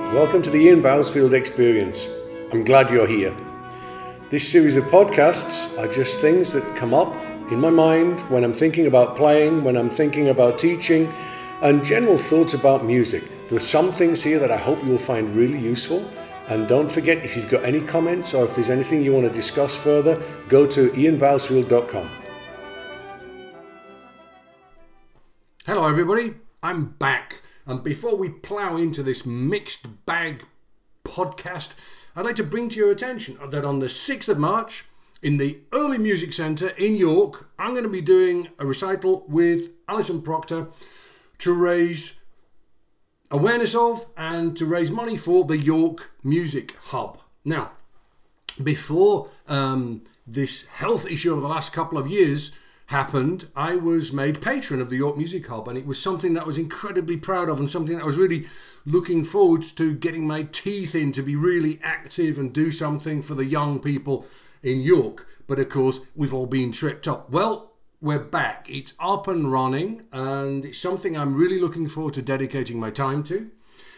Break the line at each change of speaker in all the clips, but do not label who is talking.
Welcome to the Ian Bousfield Experience. I'm glad you're here. This series of podcasts are just things that come up in my mind when I'm thinking about playing, when I'm thinking about teaching, and general thoughts about music. There are some things here that I hope you'll find really useful. And don't forget, if you've got any comments or if there's anything you want to discuss further, go to ianbousfield.com.
Hello everybody, I'm back. And before we plough into this mixed bag podcast, I'd like to bring to your attention that on the 6th of March in the Early Music Centre in York, I'm going to be doing a recital with Alison Proctor to raise awareness of and to raise money for the York Music Hub. Now, before this health issue over the last couple of years happened, I was made patron of the York Music Hub, and it was something that I was incredibly proud of and something that I was really looking forward to getting my teeth in, to be really active and do something for the young people in York. But of course, we've all been tripped up. Well, we're back. It's up and running, and it's something I'm really looking forward to dedicating my time to.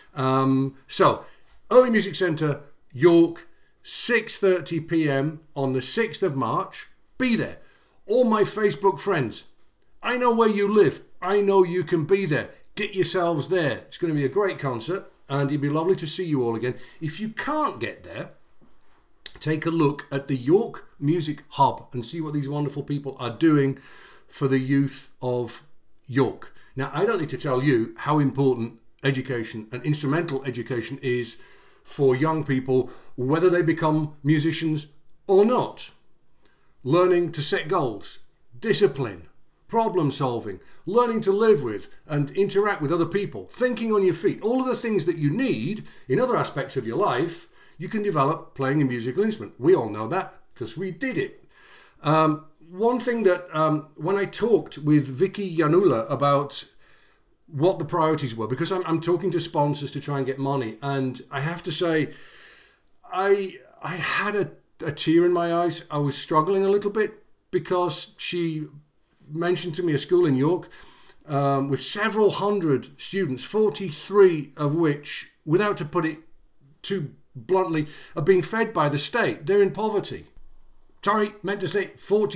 So, Early Music Centre, York, 6:30 p.m. on the 6th of March. Be there. All my Facebook friends, I know where you live. I know you can be there. Get yourselves there. It's going to be a great concert, and it'd be lovely to see you all again. If you can't get there, take a look at the York Music Hub and see what these wonderful people are doing for the youth of York. Now, I don't need to tell you how important education and instrumental education is for young people, whether they become musicians or not. Learning to set goals, discipline, problem solving, learning to live with and interact with other people, thinking on your feet, all of the things that you need in other aspects of your life, you can develop playing a musical instrument. We all know that because we did it. One thing that when I talked with Vicky Yanula about what the priorities were, because I'm talking to sponsors to try and get money, and I have to say, I had a tear in my eyes. I was struggling a little bit because she mentioned to me a school in York with several hundred students, 43 of which, without to put it too bluntly, are being fed by the state. They're in poverty. Sorry, meant to say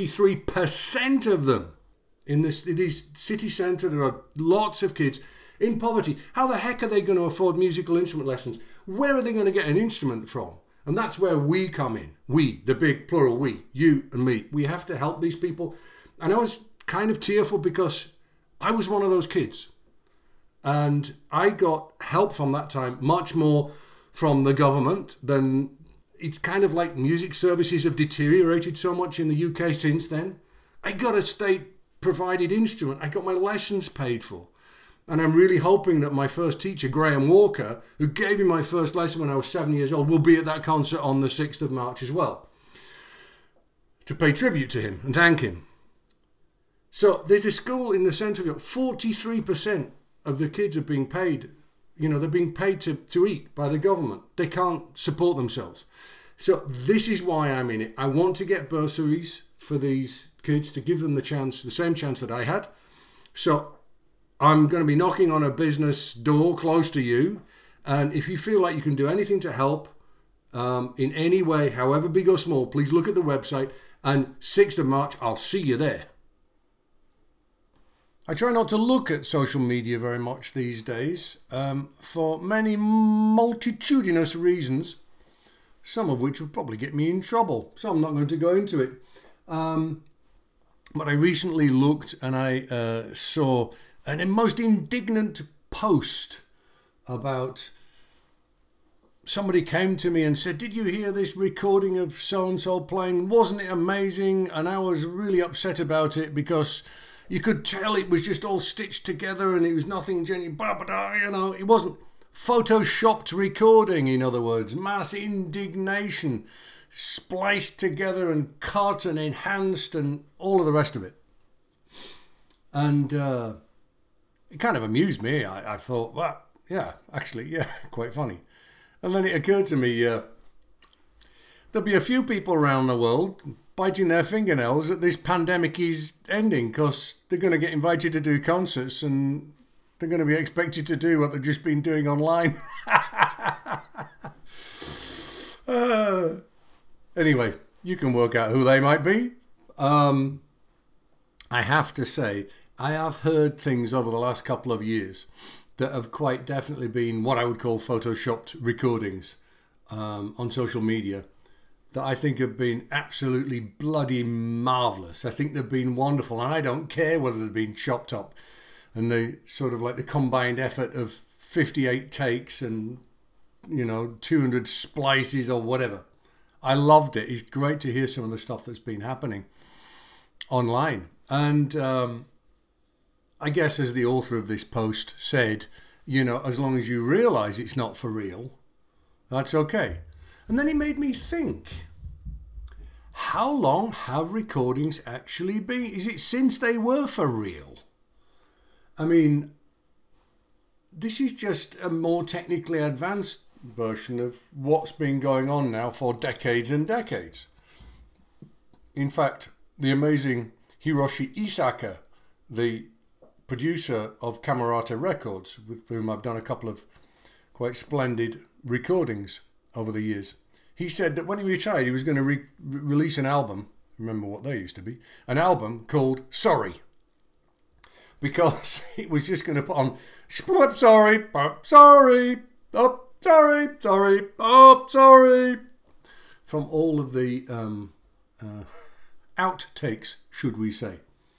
43% of them. In this city centre, there are lots of kids in poverty. How the heck are they going to afford musical instrument lessons? Where are they going to get an instrument from? And that's where we come in. We, the big plural we, you and me. We have to help these people. And I was kind of tearful because I was one of those kids. And I got help from that time, much more from the government than... It's kind of like music services have deteriorated so much in the UK since then. I got a state-provided instrument. I got my lessons paid for. And I'm really hoping that my first teacher, Graham Walker, who gave me my first lesson when I was 7 years old, will be at that concert on the 6th of March as well, to pay tribute to him and thank him. So there's a school in the centre of York. 43% of the kids are being paid. You know, they're being paid to eat by the government. They can't support themselves. So this is why I'm in it. I want to get bursaries for these kids to give them the same chance that I had. So I'm going to be knocking on a business door close to you, and if you feel like you can do anything to help in any way, however big or small, please look at the website, and 6th of March, I'll see you there. I try not to look at social media very much these days for many multitudinous reasons, some of which would probably get me in trouble, so I'm not going to go into it. But I recently looked and I saw a most indignant post about somebody came to me and said, "Did you hear this recording of so-and-so playing? Wasn't it amazing?" And I was really upset about it because you could tell it was just all stitched together and it was nothing genuine. You know, it wasn't photoshopped recording, in other words. Mass indignation, spliced together and cut and enhanced and all of the rest of it. And it kind of amused me. I thought, well, yeah, actually, yeah, quite funny. And then it occurred to me, there'll be a few people around the world biting their fingernails that this pandemic is ending because they're going to get invited to do concerts and they're going to be expected to do what they've just been doing online. Anyway, you can work out who they might be. I have to say, I have heard things over the last couple of years that have quite definitely been what I would call photoshopped recordings on social media that I think have been absolutely bloody marvellous. I think they've been wonderful, and I don't care whether they've been chopped up and they sort of like the combined effort of 58 takes and 200 splices or whatever. I loved it. It's great to hear some of the stuff that's been happening online. And I guess, as the author of this post said, as long as you realise it's not for real, that's okay. And then it made me think, how long have recordings actually been? Is it since they were for real? I mean, this is just a more technically advanced version of what's been going on now for decades and decades. In fact, the amazing Hiroshi Isaka, the producer of Camerata Records, with whom I've done a couple of quite splendid recordings over the years, he said that when he retired, he was going to release an album. Remember what they used to be? An album called Sorry. Because it was just going to put on sorry, sorry, oh, sorry, sorry, oh, sorry, from all of the outtakes, should we say.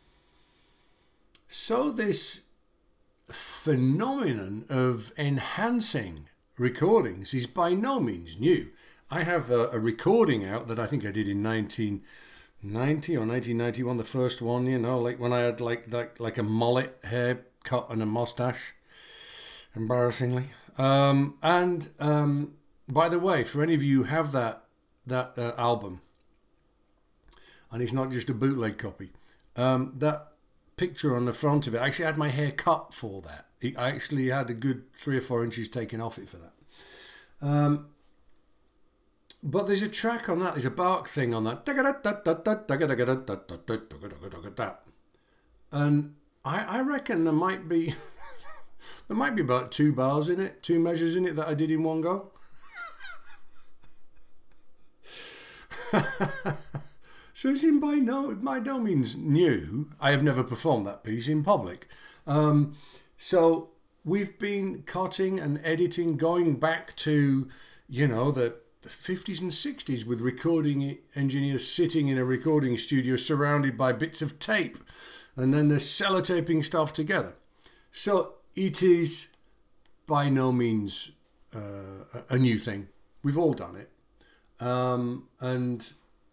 So this phenomenon of enhancing recordings is by no means new. I have a recording out that I think I did in 1990 or 1991, the first one, like when I had like a mullet haircut and a mustache, embarrassingly. And by the way, for any of you who have that album, and it's not just a bootleg copy, that picture on the front of it, I actually had my hair cut for that. I actually had a good 3 or 4 inches taken off it for that. But there's a track on that, there's a bark thing on that. And I reckon there might be about 2 bars in it, 2 measures in it that I did in one go. So it's by no means new. I have never performed that piece in public. So we've been cutting and editing, going back to, the 50s and 60s with recording engineers sitting in a recording studio surrounded by bits of tape. And then they're sellotaping stuff together. So it is by no means a new thing. We've all done it. And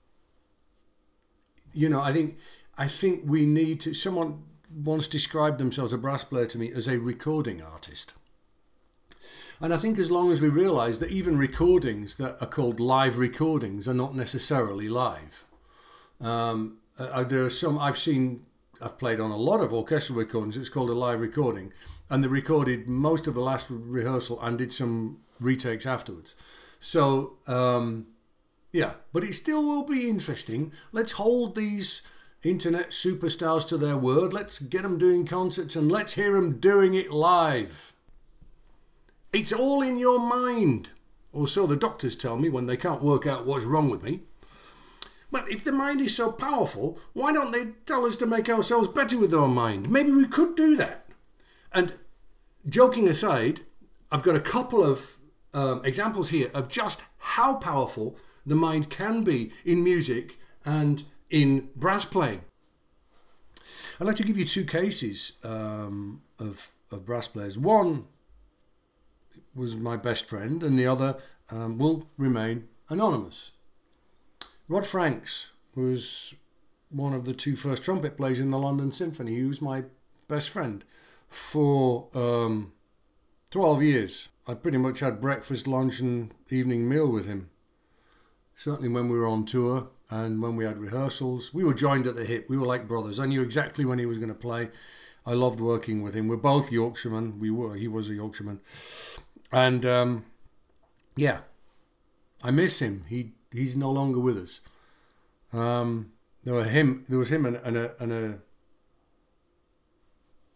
I think we need to. Someone once described themselves, a brass player to me, as a recording artist. And I think as long as we realise that even recordings that are called live recordings are not necessarily live. There are some I've played on a lot of orchestral recordings. It's called a live recording, and they recorded most of the last rehearsal and did some retakes afterwards. So. Yeah, but it still will be interesting. Let's hold these internet superstars to their word. Let's get them doing concerts and let's hear them doing it live. It's all in your mind. Or so the doctors tell me when they can't work out what's wrong with me. But if the mind is so powerful, why don't they tell us to make ourselves better with our mind? Maybe we could do that. And joking aside, I've got a couple of examples here of just how powerful the mind can be in music and in brass playing. I'd like to give you 2 cases of brass players. One was my best friend and the other will remain anonymous. Rod Franks was one of the 2 first trumpet players in the London Symphony. He was my best friend for 12 years. I pretty much had breakfast, lunch and evening meal with him. Certainly when we were on tour and when we had rehearsals. We were joined at the hip. We were like brothers. I knew exactly when he was going to play. I loved working with him. We're both Yorkshiremen. He was a Yorkshireman. And yeah, I miss him. He's no longer with us. There was him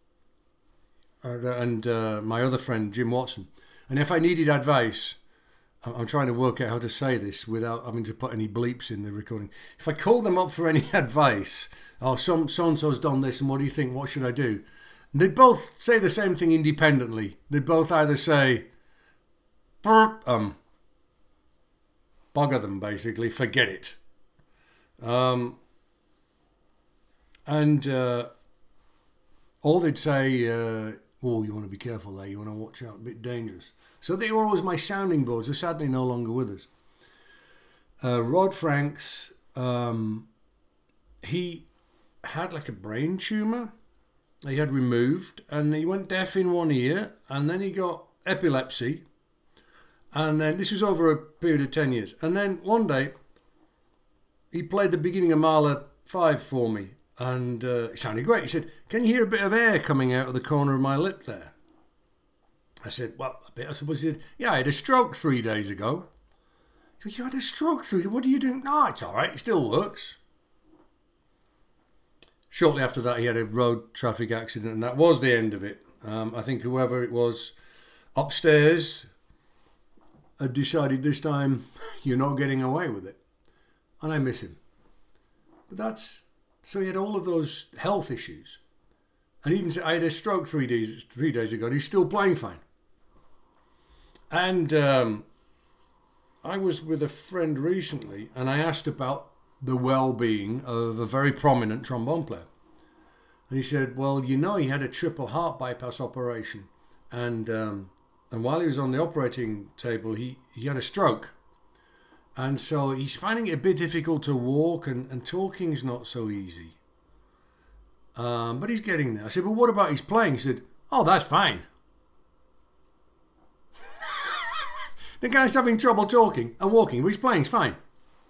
and my other friend Jim Watson. And if I needed advice I'm trying to work out how to say this without having to put any bleeps in the recording. If I call them up for any advice, so-and-so's done this, and what do you think? What should I do? And they'd both say the same thing independently. They'd both either say, bugger them, basically, forget it. Or they'd say, oh, you want to be careful there, you want to watch out, a bit dangerous. So they were always my sounding boards. They're sadly no longer with us. Rod Franks, he had like a brain tumour he had removed, and he went deaf in one ear, and then he got epilepsy, and then this was over a period of 10 years. And then one day, he played the beginning of Mahler 5 for me, and it sounded great. He said, can you hear a bit of air coming out of the corner of my lip there? I said, well, a bit, I suppose. He said, yeah, I had a stroke 3 days ago. He said, you had a stroke 3 days? What are you doing? No, it's all right, it still works. Shortly after that, he had a road traffic accident, and that was the end of it. I think whoever it was upstairs had decided this time, you're not getting away with it. And I miss him. But so he had all of those health issues. And even said, I had a stroke 3 days ago, and he's still playing fine. And I was with a friend recently, and I asked about the well-being of a very prominent trombone player. And he said, well, he had a triple heart bypass operation. And while he was on the operating table, he had a stroke. And so he's finding it a bit difficult to walk, and talking is not so easy. But he's getting there. I said, well, what about his playing? He said, oh, that's fine. The guy's having trouble talking and walking, but he's playing, it's fine.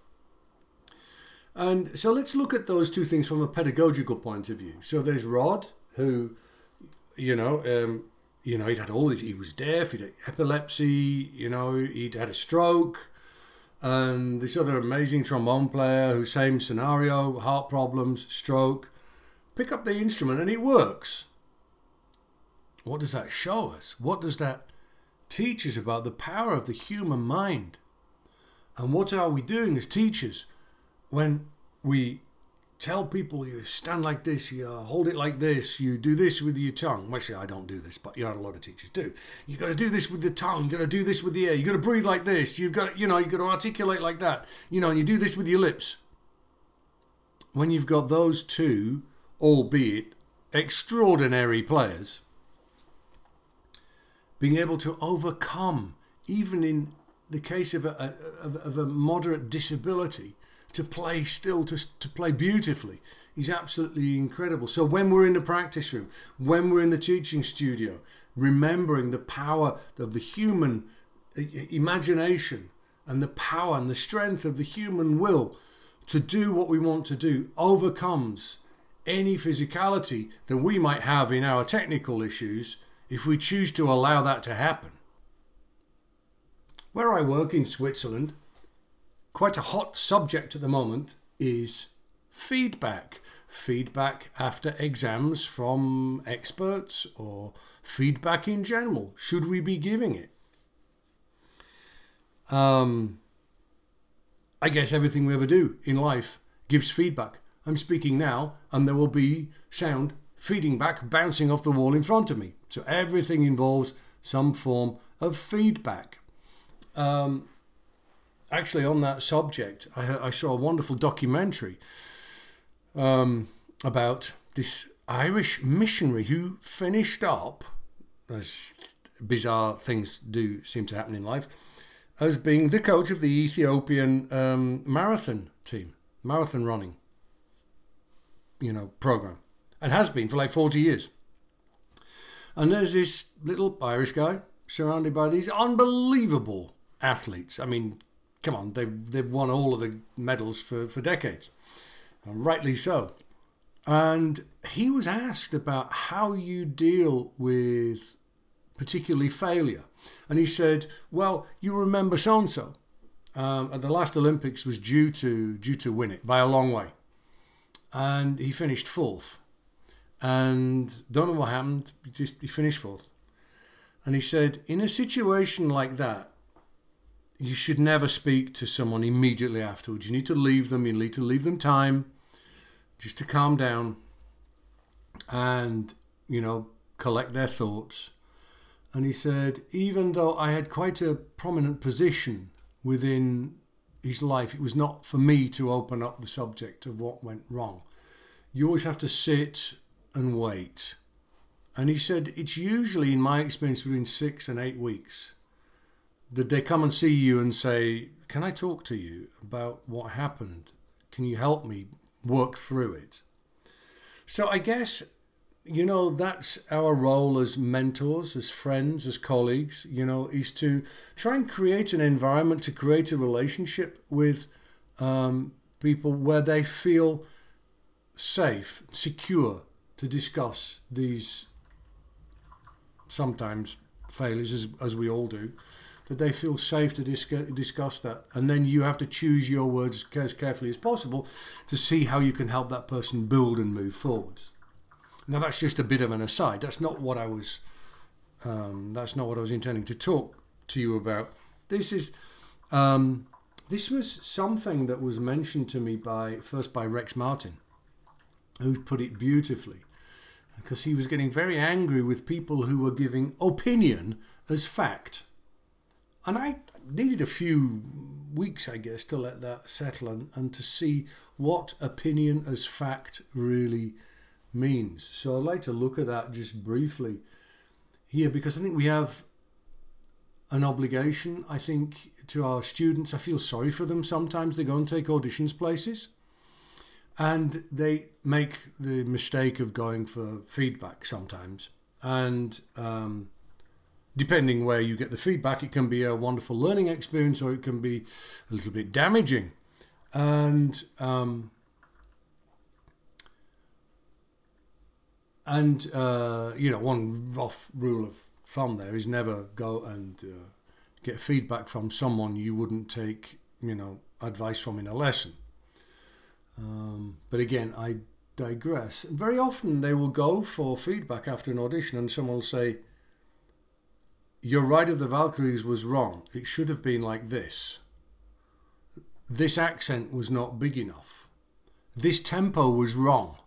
And so let's look at those two things from a pedagogical point of view. So there's Rod, who, he'd had all this, he was deaf, he'd had epilepsy, he'd had a stroke. And this other amazing trombone player who, same scenario, heart problems, stroke. Pick up the instrument and it works. What does that show us? What does that teach us about the power of the human mind? And what are we doing as teachers when we tell people you stand like this, you hold it like this, you do this with your tongue? Well, see, I don't do this, but a lot of teachers do. You've got to do this with the tongue, you've got to do this with the air, you've got to breathe like this, you've got to articulate like that, and you do this with your lips. When you've got those two, albeit extraordinary players, being able to overcome, even in the case of a moderate disability, to play still, to play beautifully, is absolutely incredible. So when we're in the practice room, when we're in the teaching studio, remembering the power of the human imagination and the power and the strength of the human will to do what we want to do overcomes any physicality that we might have in our technical issues if we choose to allow that to happen. Where I work in Switzerland, quite a hot subject at the moment is feedback. Feedback after exams from experts, or feedback in general. Should we be giving it? I guess everything we ever do in life gives feedback. I'm speaking now, and there will be sound feeding back, bouncing off the wall in front of me. So everything involves some form of feedback. Actually, on that subject, I saw a wonderful documentary about this Irish missionary who finished up, as bizarre things do seem to happen in life, as being the coach of the Ethiopian marathon team, marathon running, program, and has been for like 40 years. And there's this little Irish guy surrounded by these unbelievable athletes. I mean, come on, they've won all of the medals for decades, and rightly so. And he was asked about how you deal with particularly failure. And he said, well, you remember so-and-so at the last Olympics was due to win it by a long way. And he finished fourth. And don't know what happened, he finished fourth. And he said, in a situation like that, you should never speak to someone immediately afterwards. You need to leave them. You need to leave them time just to calm down and, collect their thoughts. And he said, even though I had quite a prominent position within his life, it was not for me to open up the subject of what went wrong. You always have to sit and wait. And he said, it's usually, in my experience, between 6 and 8 weeks that they come and see you and say, can I talk to you about what happened? Can you help me work through it? So I guess, that's our role as mentors, as friends, as colleagues, is to try and create an environment, to create a relationship with people where they feel safe, secure to discuss these sometimes failures, as we all do, that they feel safe to discuss that. And then you have to choose your words as carefully as possible to see how you can help that person build and move forwards. Now, that's just a bit of an aside. That's not what I was intending to talk to you about. This was something that was mentioned to me first by Rex Martin, who put it beautifully, because he was getting very angry with people who were giving opinion as fact. And I needed a few weeks, I guess, to let that settle and to see what opinion as fact really means. So I'd like to look at that just briefly here, because I think we have an obligation, I think, to our students. I feel sorry for them sometimes. They go and take auditions places and they make the mistake of going for feedback sometimes. And depending where you get the feedback, it can be a wonderful learning experience or it can be a little bit damaging. And one rough rule of thumb there is never go and get feedback from someone you wouldn't take, advice from in a lesson. But again, I digress. Very often they will go for feedback after an audition and someone will say, your Ride of the Valkyries was wrong. It should have been like this. This accent was not big enough. This tempo was wrong.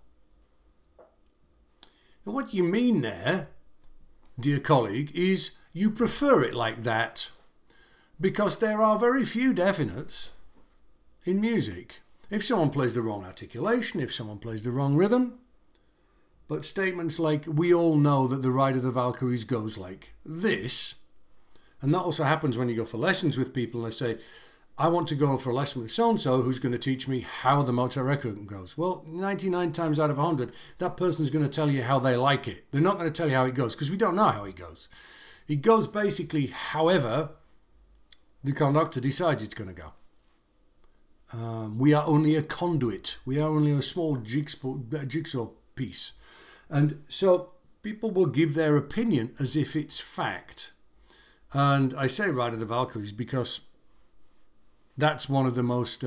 Now, what you mean there, dear colleague, is you prefer it like that because there are very few definites in music. If someone plays the wrong articulation, if someone plays the wrong rhythm, but statements like, we all know that the Ride of the Valkyries goes like this, and that also happens when you go for lessons with people and they say, I want to go for a lesson with so-and-so who's going to teach me how the Mozart requiem goes. Well, 99 times out of 100, that person's going to tell you how they like it. They're not going to tell you how it goes, because we don't know how it goes. It goes basically however the conductor decides it's going to go. We are only a conduit. We are only a small jigsaw piece. And so people will give their opinion as if it's fact. And I say Ride of the Valkyries because that's one of the most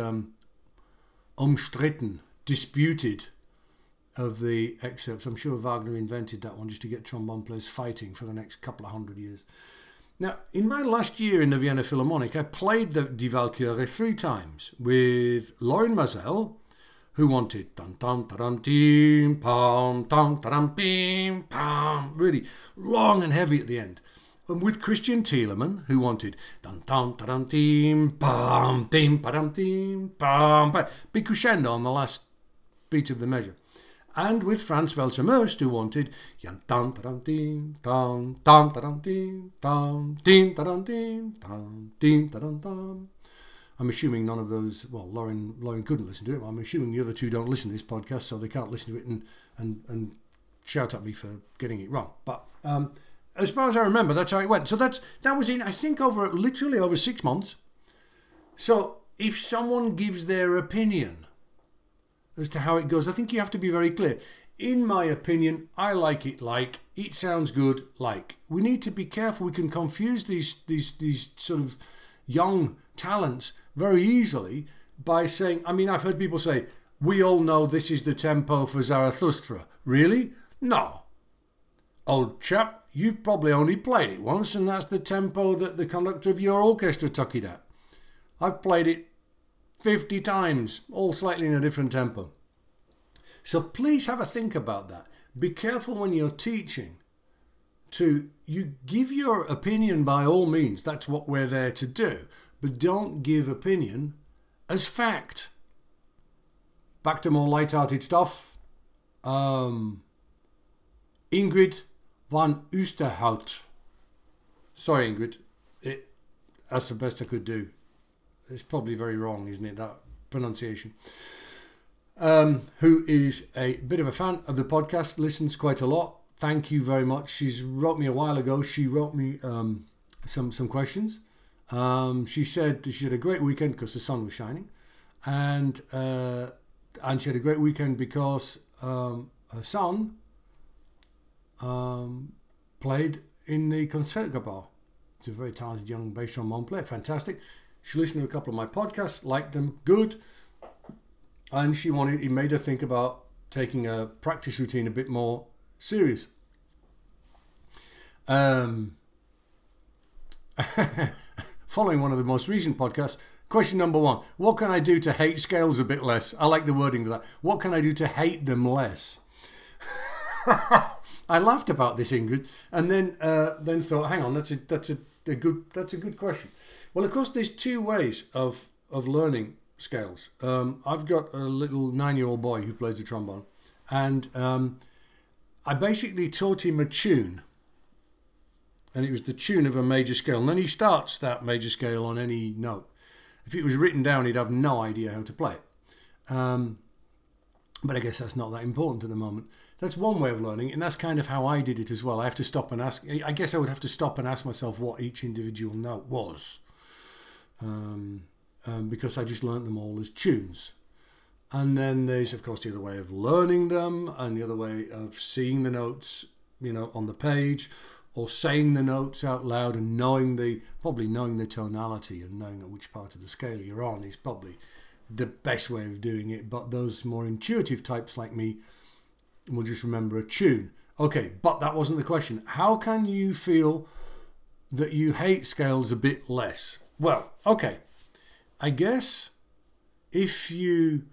umstritten, disputed of the excerpts. I'm sure Wagner invented that one just to get trombone players fighting for the next couple of 100 years. Now, in my last year in the Vienna Philharmonic, I played the Die Walküre 3 times with Lorin Maazel, who wanted dun dun dun dun pam dun dun bim pam, really long and heavy at the end, and with Christian Thielemann, who wanted dun dun dun dun pam dim pam dim pam, big crescendo on the last beat of the measure. And with Franz Welser-Möst, who wanted dun dun dun dun dun dun dun dun dun dun dun dun dun dun. I'm assuming none of those. Well, Lauren couldn't listen to it. I'm assuming the other two don't listen to this podcast, so they can't listen to it and shout at me for getting it wrong. But as far as I remember, that's how it went. So that was in, I think, literally over 6 months. So if someone gives their opinion as to how it goes, I think you have to be very clear. In my opinion, I like it like, it sounds good like. We need to be careful. We can confuse these sort of young talents very easily by saying, I've heard people say, we all know this is the tempo for Zarathustra. Really? No. Old chap, you've probably only played it once, and that's the tempo that the conductor of your orchestra took it at. I've played it 50 times, all slightly in a different tempo. So please have a think about that. Be careful when you're teaching you give your opinion by all means. That's what we're there to do. But don't give opinion as fact. Back to more light-hearted stuff. Ingrid van Oosterhout. Sorry, Ingrid. That's the best I could do. It's probably very wrong, isn't it, that pronunciation? Who is a bit of a fan of the podcast, listens quite a lot. Thank you very much. She's wrote me a while ago. She wrote me some questions. She said she had a great weekend because the sun was shining, and she had a great weekend because her son played in the Concertgebouw. He's a very talented young bass trombone player. Fantastic. She listened to a couple of my podcasts, liked them, good, and it made her think about taking a practice routine a bit more serious. Following one of the most recent podcasts, question number 1: what can I do to hate scales a bit less? I like the wording of that. What can I do to hate them less? I laughed about this, Ingrid, and then thought, hang on, that's a good question. Well, of course, there's two ways of learning scales. I've got a little 9-year-old boy who plays the trombone, and I basically taught him a tune, and it was the tune of a major scale. And then he starts that major scale on any note. If it was written down, he'd have no idea how to play it. But I guess that's not that important at the moment. That's one way of learning, and that's kind of how I did it as well. I have to stop and ask. I guess I would have to stop and ask myself what each individual note was, because I just learnt them all as tunes. And then there's, of course, the other way of learning them, and the other way of seeing the notes, on the page, or saying the notes out loud and knowing the tonality and knowing at which part of the scale you're on is probably the best way of doing it. But those more intuitive types like me will just remember a tune. Okay, but that wasn't the question. How can you feel that you hate scales a bit less? Well, okay, I guess if you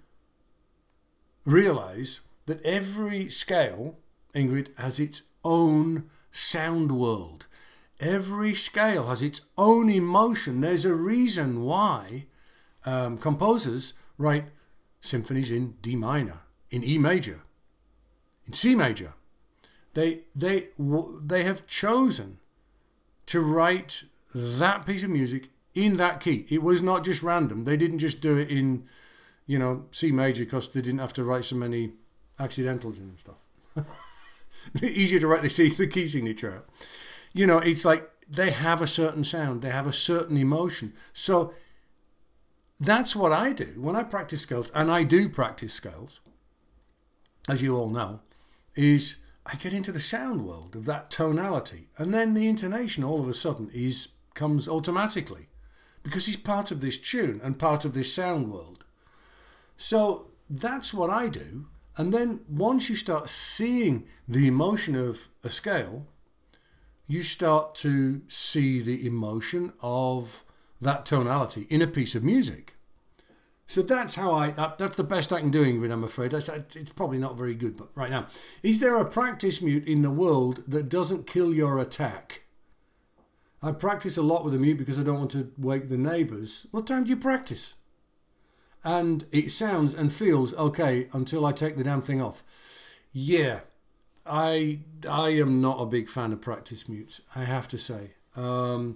realize that every scale, Ingrid, has its own sound world. Every scale has its own emotion. There's a reason why composers write symphonies in D minor, in E major, in C major. They have chosen to write that piece of music in that key. It was not just random. They didn't just do it in, C major because they didn't have to write so many accidentals in and stuff. Easier to write the key signature out. It's like they have a certain sound. They have a certain emotion. So that's what I do when I practice scales, and I do practice scales, as you all know, is I get into the sound world of that tonality, and then the intonation all of a sudden comes automatically because he's part of this tune and part of this sound world. So that's what I do. And then once you start seeing the emotion of a scale, you start to see the emotion of that tonality in a piece of music. So that's how that's the best I can do, Ingrid, I'm afraid. It's probably not very good, but right now. Is there a practice mute in the world that doesn't kill your attack? I practice a lot with a mute because I don't want to wake the neighbours. What time do you practice? And it sounds and feels okay until I take the damn thing off. Yeah, I am not a big fan of practice mutes, I have to say. I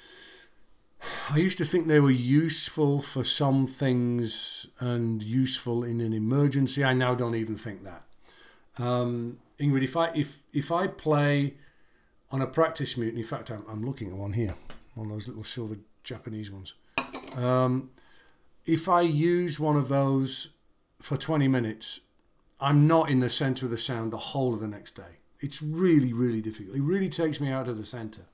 used to think they were useful for some things and useful in an emergency. I now don't even think that. Ingrid, if I play on a practice mute, and in fact I'm looking at one here, one of those little silver Japanese ones. If I use one of those for 20 minutes, I'm not in the centre of the sound the whole of the next day. It's really, really difficult. It really takes me out of the centre.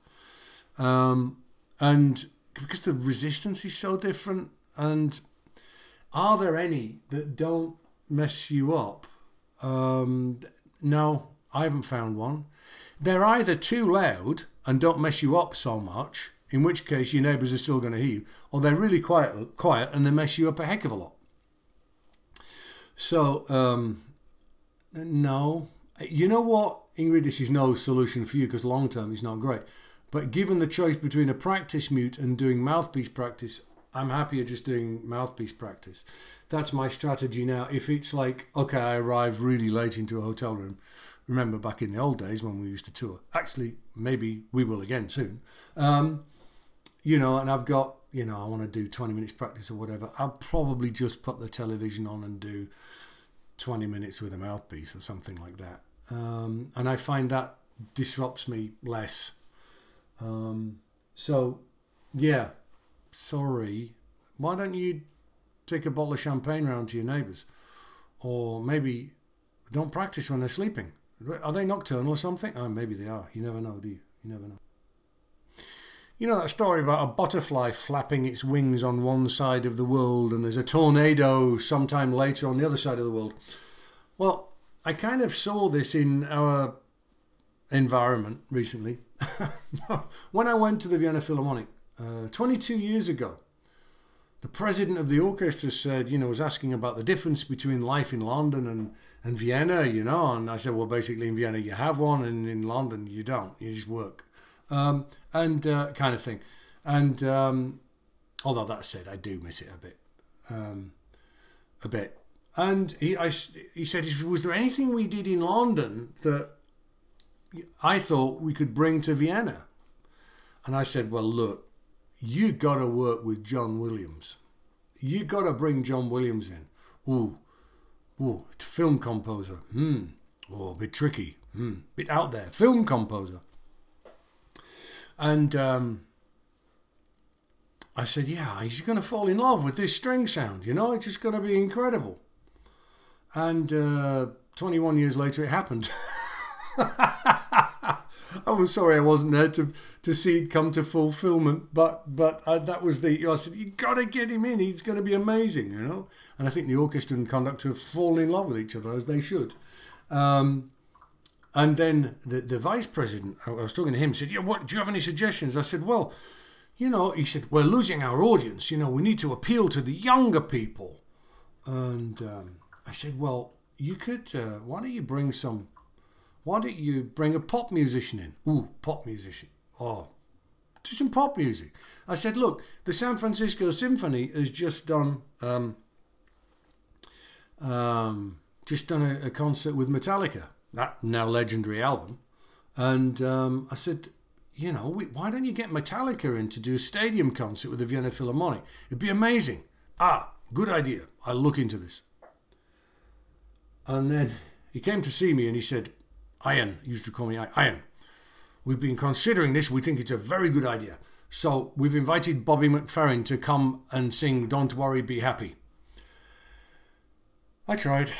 And because the resistance is so different, and are there any that don't mess you up? No, I haven't found one. They're either too loud and don't mess you up so much, in which case your neighbours are still going to hear you, or they're really quiet and they mess you up a heck of a lot. So, no. You know what, Ingrid, this is no solution for you because long term is not great. But given the choice between a practice mute and doing mouthpiece practice, I'm happier just doing mouthpiece practice. That's my strategy now. If it's like, okay, I arrive really late into a hotel room. Remember back in the old days when we used to tour. Actually, maybe we will again soon. And I've got, I want to do 20 minutes practice or whatever. I'll probably just put the television on and do 20 minutes with a mouthpiece or something like that. And I find that disrupts me less. Sorry, why don't you take a bottle of champagne round to your neighbours? Or maybe don't practice when they're sleeping. Are they nocturnal or something? Oh, maybe they are. You never know, do you? You never know. You know that story about a butterfly flapping its wings on one side of the world and there's a tornado sometime later on the other side of the world? Well, I kind of saw this in our environment recently. When I went to the Vienna Philharmonic 22 years ago, the president of the orchestra said, was asking about the difference between life in London and Vienna, and I said, well, basically in Vienna you have one and in London you don't, you just work, kind of thing. And although that said, I do miss it a bit. And he said, was there anything we did in London that I thought we could bring to Vienna? And I said, well, look, you got to work with John Williams. You got to bring John Williams in. Ooh, film composer. A bit tricky. Bit out there. Film composer. And I said, yeah, he's going to fall in love with this string sound. It's just going to be incredible. And 21 years later, it happened. I'm sorry I wasn't there to see it come to fulfillment, but that was I said, you got to get him in, he's going to be amazing, And I think the orchestra and conductor have fallen in love with each other, as they should. And then the vice president, I was talking to him, said, yeah, what, do you have any suggestions? I said, well, he said, we're losing our audience, we need to appeal to the younger people. And I said, well, you could, why don't you bring a pop musician in? Ooh, pop musician. Oh, do some pop music. I said, look, the San Francisco Symphony has just done a concert with Metallica, that now legendary album. And I said, why don't you get Metallica in to do a stadium concert with the Vienna Philharmonic? It'd be amazing. Good idea. I'll look into this. And then he came to see me and he said, Ian, he used to call me Ian, we've been considering this. We think it's a very good idea. So we've invited Bobby McFerrin to come and sing Don't Worry, Be Happy. I tried.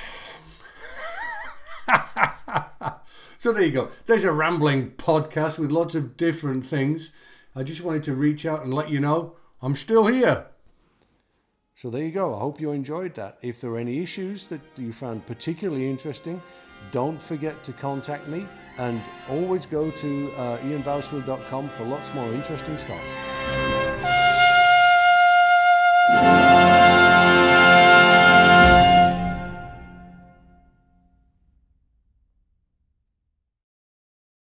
So there you go. There's a rambling podcast with lots of different things. I just wanted to reach out and let you know I'm still here. So there you go. I hope you enjoyed that. If there are any issues that you found particularly interesting, don't forget to contact me, and always go to ianbousfield.com for lots more interesting stuff.